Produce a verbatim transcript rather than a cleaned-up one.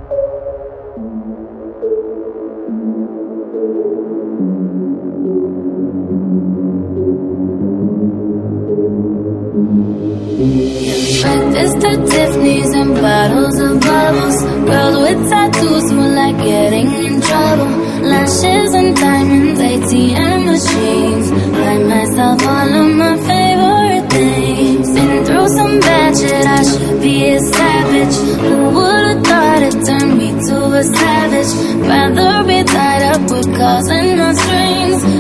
Breakfast at Tiffany's and bottles of bubbles. Girls with tattoos who like getting in trouble. Lashes and diamonds, A T M machines. Buy myself all of my favorite things. Been through some bad shit, I should be a savage. Who would've thought it turned me to a savage? Rather be tied up with calls and no strings.